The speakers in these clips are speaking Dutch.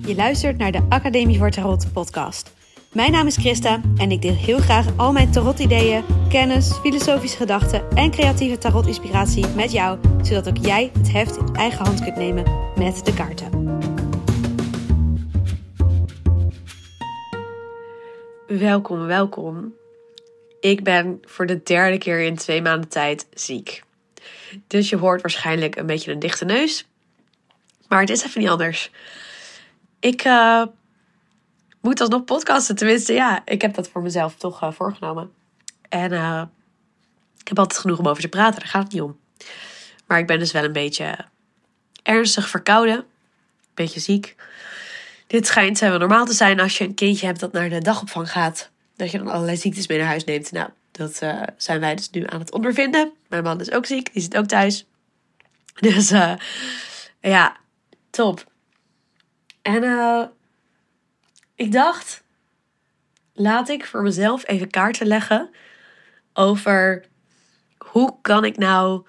Je luistert naar de Academie voor Tarot podcast. Mijn naam is Christa en ik deel heel graag al mijn tarot-ideeën, kennis, filosofische gedachten en creatieve tarot-inspiratie met jou, zodat ook jij het heft in eigen hand kunt nemen met de kaarten. Welkom. Ik ben voor de derde keer in 2 maanden tijd ziek. Dus je hoort waarschijnlijk een beetje een dichte neus. Maar het is even niet anders. Ik moet alsnog podcasten. Tenminste, ja, ik heb dat voor mezelf toch voorgenomen. En ik heb altijd genoeg om over te praten. Daar gaat het niet om. Maar ik ben dus wel een beetje ernstig verkouden. Een beetje ziek. Dit schijnt wel normaal te zijn als je een kindje hebt dat naar de dagopvang gaat. Dat je dan allerlei ziektes mee naar huis neemt. Nou, dat zijn wij dus nu aan het ondervinden. Mijn man is ook ziek. Die zit ook thuis. Dus ja, top. En ik dacht, laat ik voor mezelf even kaarten leggen over hoe kan ik nou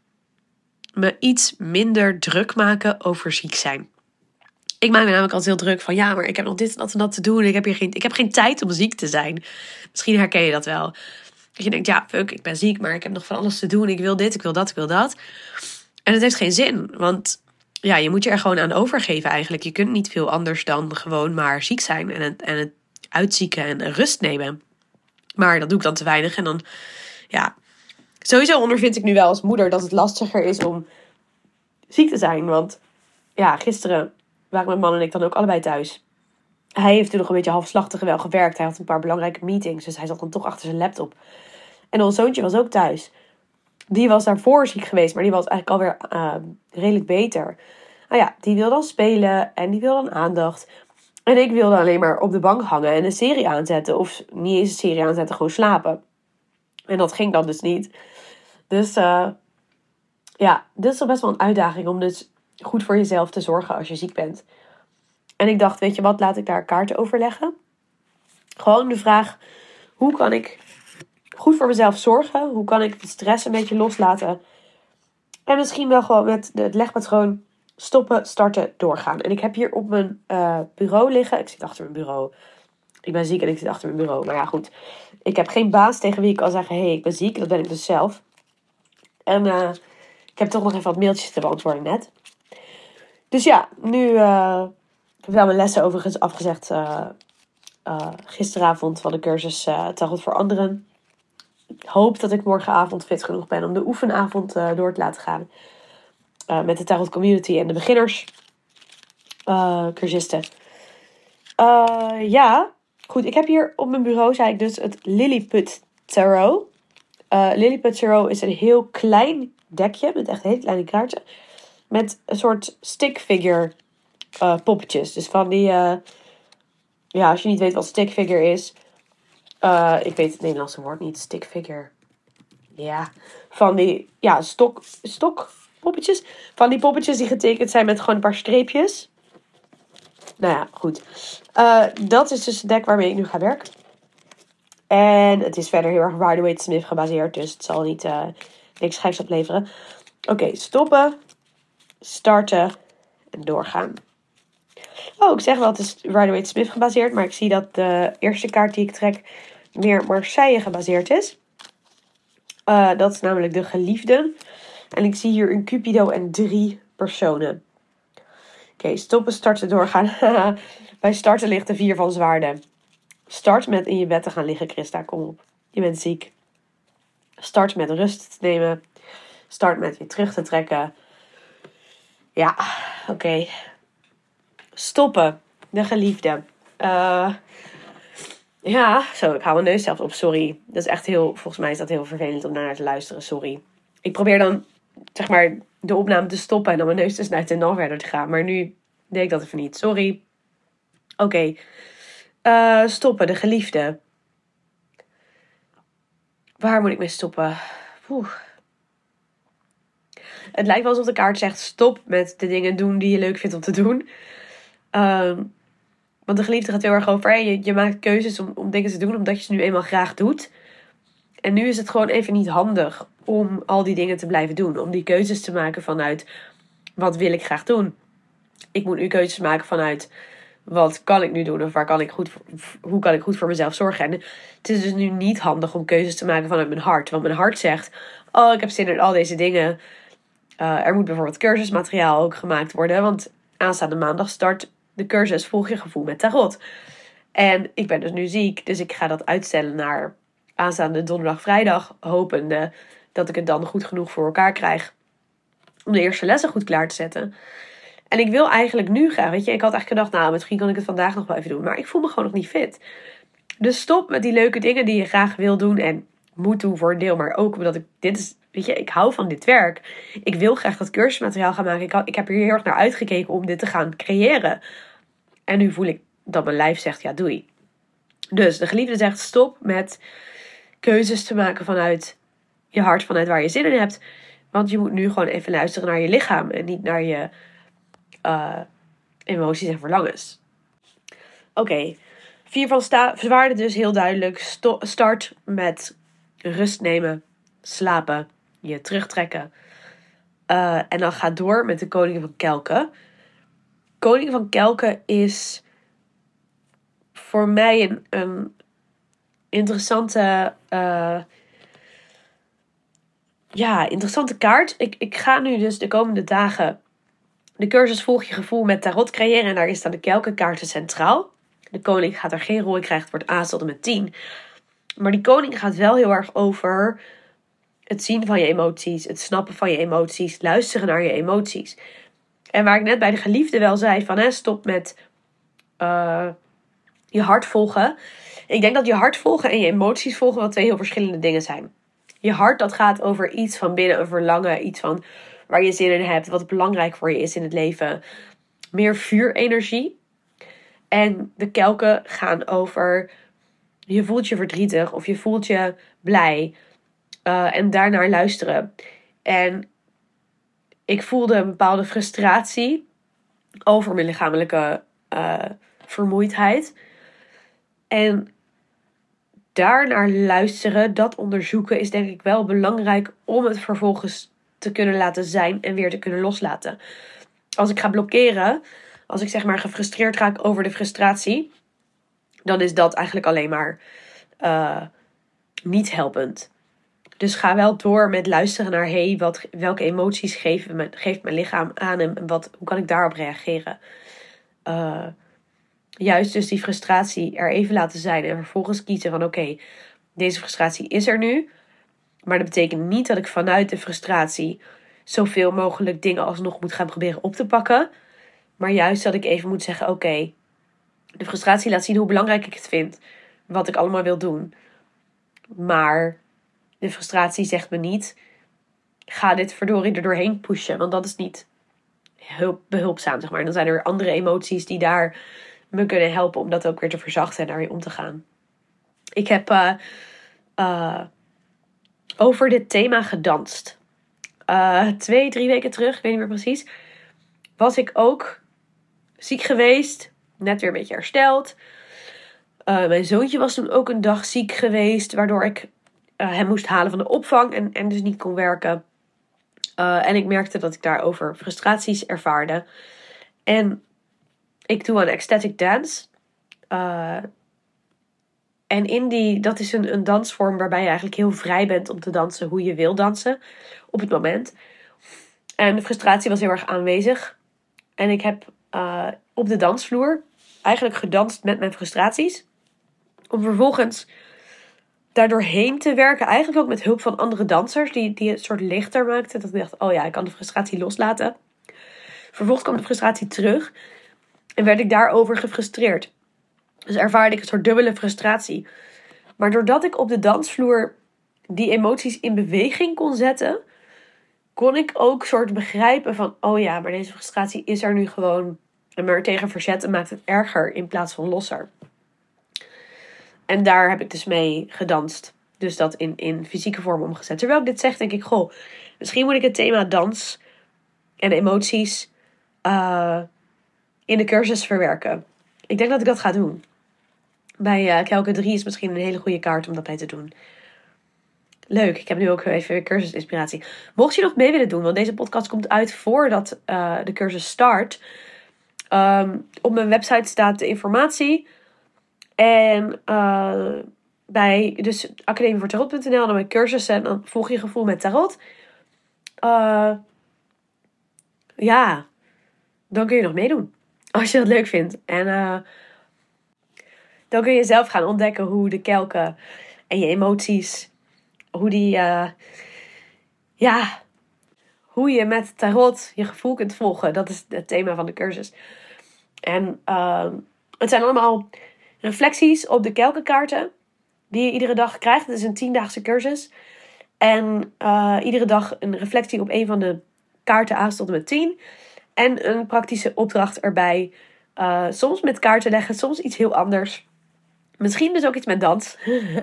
me iets minder druk maken over ziek zijn. Ik maak me namelijk altijd heel druk van ja, maar ik heb nog dit en dat te doen. Ik heb geen tijd om ziek te zijn. Misschien herken je dat wel. Dat je denkt, ja, fuck, ik ben ziek, maar ik heb nog van alles te doen. Ik wil dit, ik wil dat, ik wil dat. En het heeft geen zin, want ja, je moet je er gewoon aan overgeven eigenlijk. Je kunt niet veel anders dan gewoon maar ziek zijn en het uitzieken en rust nemen. Maar dat doe ik dan te weinig en dan, ja. Sowieso ondervind ik nu wel als moeder dat het lastiger is om ziek te zijn. Want ja, gisteren waren mijn man en ik dan ook allebei thuis. Hij heeft toen nog een beetje halfslachtig wel gewerkt. Hij had een paar belangrijke meetings, dus hij zat dan toch achter zijn laptop. En ons zoontje was ook thuis. Die was daarvoor ziek geweest, maar die was eigenlijk alweer redelijk beter. Nou ja, die wil dan spelen en die wil dan aandacht. En ik wilde alleen maar op de bank hangen en een serie aanzetten. Of niet eens een serie aanzetten, gewoon slapen. En dat ging dan dus niet. Dus ja, dit is toch best wel een uitdaging om dus goed voor jezelf te zorgen als je ziek bent. En ik dacht, weet je wat, laat ik daar kaarten over leggen. Gewoon de vraag, hoe kan ik goed voor mezelf zorgen? Hoe kan ik de stress een beetje loslaten? En misschien wel gewoon met het legpatroon stoppen, starten, doorgaan. En ik heb hier op mijn bureau liggen. Ik zit achter mijn bureau. Ik ben ziek en ik zit achter mijn bureau. Maar ja, goed. Ik heb geen baas tegen wie ik kan zeggen, hey, ik ben ziek. Dat ben ik dus zelf. En ik heb toch nog even wat mailtjes te beantwoorden net. Dus ja, nu ik heb wel mijn lessen overigens afgezegd gisteravond van de cursus Tarot voor Anderen. Ik hoop dat ik morgenavond fit genoeg ben om de oefenavond door te laten gaan. Met de Tarot Community en de beginners cursisten. Ja, goed. Ik heb hier op mijn bureau, zei ik dus, het Lilliput Tarot. Lilliput Tarot is een heel klein dekje met echt hele kleine kaarten. Met een soort stick figure poppetjes. Dus van die, ja, als je niet weet wat stick figure is. Ik weet het Nederlandse woord niet, stick figure. Ja, van die, ja, stok poppetjes. Van die poppetjes die getekend zijn met gewoon een paar streepjes. Nou ja, goed. Dat is dus het dek waarmee ik nu ga werken. En het is verder heel erg Rider-Waite-Smith gebaseerd. Dus het zal niet niks geks opleveren. Oké, stoppen. Starten. En doorgaan. Oh, ik zeg wel, het is Rider-Waite-Smith gebaseerd. Maar ik zie dat de eerste kaart die ik trek meer Marseille gebaseerd is. Dat is namelijk de geliefden. En ik zie hier een Cupido en 3 personen. Oké, stoppen, starten, doorgaan. Bij starten ligt de 4 van zwaarden. Start met in je bed te gaan liggen, Christa, kom op. Je bent ziek. Start met rust te nemen. Start met je terug te trekken. Ja, oké. Stoppen, de geliefde. Ja, zo, ik hou mijn neus zelfs op, sorry. Dat is echt volgens mij is dat heel vervelend om naar te luisteren, sorry. Ik probeer dan, zeg maar, de opname te stoppen en dan mijn neus te snuiten en dan verder te gaan. Maar nu deed ik dat even niet, sorry. Oké. Stoppen, de geliefde. Waar moet ik mee stoppen? Het lijkt wel alsof de kaart zegt, stop met de dingen doen die je leuk vindt om te doen. Want de geliefde gaat heel erg over, je maakt keuzes om dingen te doen omdat je ze nu eenmaal graag doet. En nu is het gewoon even niet handig om al die dingen te blijven doen. Om die keuzes te maken vanuit, wat wil ik graag doen? Ik moet nu keuzes maken vanuit, wat kan ik nu doen? Of hoe kan ik goed voor mezelf zorgen? En het is dus nu niet handig om keuzes te maken vanuit mijn hart. Want mijn hart zegt, oh, ik heb zin in al deze dingen. Er moet bijvoorbeeld cursusmateriaal ook gemaakt worden. Want aanstaande maandag start de cursus Volg je gevoel met tarot. En ik ben dus nu ziek. Dus ik ga dat uitstellen naar aanstaande donderdag, vrijdag. Hopende dat ik het dan goed genoeg voor elkaar krijg. Om de eerste lessen goed klaar te zetten. En ik wil eigenlijk nu graag, weet je. Ik had eigenlijk gedacht, nou, misschien kan ik het vandaag nog wel even doen. Maar ik voel me gewoon nog niet fit. Dus stop met die leuke dingen die je graag wil doen. En moet doen voor een deel. Maar ook omdat ik hou van dit werk. Ik wil graag dat cursusmateriaal gaan maken. Ik heb hier heel erg naar uitgekeken om dit te gaan creëren. En nu voel ik dat mijn lijf zegt, ja, doei. Dus de geliefde zegt, stop met keuzes te maken vanuit je hart, vanuit waar je zin in hebt. Want je moet nu gewoon even luisteren naar je lichaam. En niet naar je emoties en verlangens. Oké. 4 van zwaarden dus heel duidelijk. Start met rust nemen, slapen, je terugtrekken. En dan ga door met de koning van kelken. Koning van kelken is voor mij een interessante interessante kaart. Ik ga nu dus de komende dagen de cursus Volg je gevoel met tarot creëren. En daar staan de kelkenkaarten centraal. De koning gaat er geen rol in krijgen. Het wordt A tot en met 10. Maar die koning gaat wel heel erg over het zien van je emoties. Het snappen van je emoties. Luisteren naar je emoties. En waar ik net bij de geliefde wel zei van stop met je hart volgen. Ik denk dat je hart volgen en je emoties volgen wel 2 heel verschillende dingen zijn. Je hart, dat gaat over iets van binnen, een verlangen. Iets van waar je zin in hebt. Wat belangrijk voor je is in het leven. Meer vuurenergie. En de kelken gaan over je voelt je verdrietig of je voelt je blij. En daarnaar luisteren. En ik voelde een bepaalde frustratie over mijn lichamelijke vermoeidheid. En daarnaar luisteren, dat onderzoeken, is denk ik wel belangrijk om het vervolgens te kunnen laten zijn en weer te kunnen loslaten. Als ik ga blokkeren, als ik zeg maar gefrustreerd raak over de frustratie, dan is dat eigenlijk alleen maar niet helpend. Dus ga wel door met luisteren naar welke emoties geeft mijn lichaam aan en hoe kan ik daarop reageren. Juist dus die frustratie er even laten zijn en vervolgens kiezen van oké, deze frustratie is er nu. Maar dat betekent niet dat ik vanuit de frustratie zoveel mogelijk dingen alsnog moet gaan proberen op te pakken. Maar juist dat ik even moet zeggen oké, de frustratie laat zien hoe belangrijk ik het vind. Wat ik allemaal wil doen. Maar de frustratie zegt me niet, ga dit verdorie er doorheen pushen. Want dat is niet behulpzaam, zeg maar. En dan zijn er andere emoties die daar me kunnen helpen om dat ook weer te verzachten en daarmee om te gaan. Ik heb over dit thema gedanst. 2-3 weken terug, ik weet niet meer precies, was ik ook ziek geweest. Net weer een beetje hersteld. Mijn zoontje was toen ook een dag ziek geweest, waardoor ik hem moest halen van de opvang en dus niet kon werken. En ik merkte dat ik daarover frustraties ervaarde. En ik doe aan ecstatic dance. En dat is een dansvorm waarbij je eigenlijk heel vrij bent om te dansen hoe je wil dansen op het moment. En de frustratie was heel erg aanwezig. En ik heb op de dansvloer eigenlijk gedanst met mijn frustraties. Om vervolgens daardoorheen te werken. Eigenlijk ook met hulp van andere dansers die het soort lichter maakten. Dat ik dacht, oh ja, ik kan de frustratie loslaten. Vervolgens kwam de frustratie terug. En werd ik daarover gefrustreerd. Dus ervaarde ik een soort dubbele frustratie. Maar doordat ik op de dansvloer die emoties in beweging kon zetten, kon ik ook soort begrijpen van, oh ja, maar deze frustratie is er nu gewoon. En maar tegen verzetten maakt het erger in plaats van losser. En daar heb ik dus mee gedanst. Dus dat in fysieke vorm omgezet. Terwijl ik dit zeg, denk ik, goh, misschien moet ik het thema dans en emoties in de cursus verwerken. Ik denk dat ik dat ga doen. Bij Kelke 3 is misschien een hele goede kaart om dat bij te doen. Leuk, ik heb nu ook even weer cursusinspiratie. Mocht je nog mee willen doen, want deze podcast komt uit voordat de cursus start. Op mijn website staat de informatie. En bij dus academievoortarot.nl, dan mijn cursussen. En dan volg je gevoel met tarot. Dan kun je nog meedoen. Als je dat leuk vindt. En dan kun je zelf gaan ontdekken hoe de kelken en je emoties, hoe je met tarot je gevoel kunt volgen. Dat is het thema van de cursus. En het zijn allemaal reflecties op de kelkenkaarten die je iedere dag krijgt. Het is een 10-daagse cursus. En iedere dag een reflectie op een van de kaarten aan tot en met 10. En een praktische opdracht erbij. Soms met kaarten leggen, soms iets heel anders. Misschien dus ook iets met dans.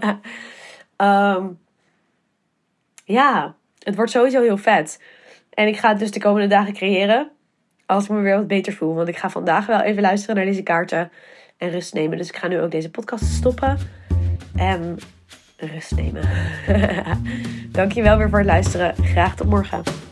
Het wordt sowieso heel vet. En ik ga het dus de komende dagen creëren. Als ik me weer wat beter voel. Want ik ga vandaag wel even luisteren naar deze kaarten. En rust nemen. Dus ik ga nu ook deze podcast stoppen. En rust nemen. Dankjewel weer voor het luisteren. Graag tot morgen.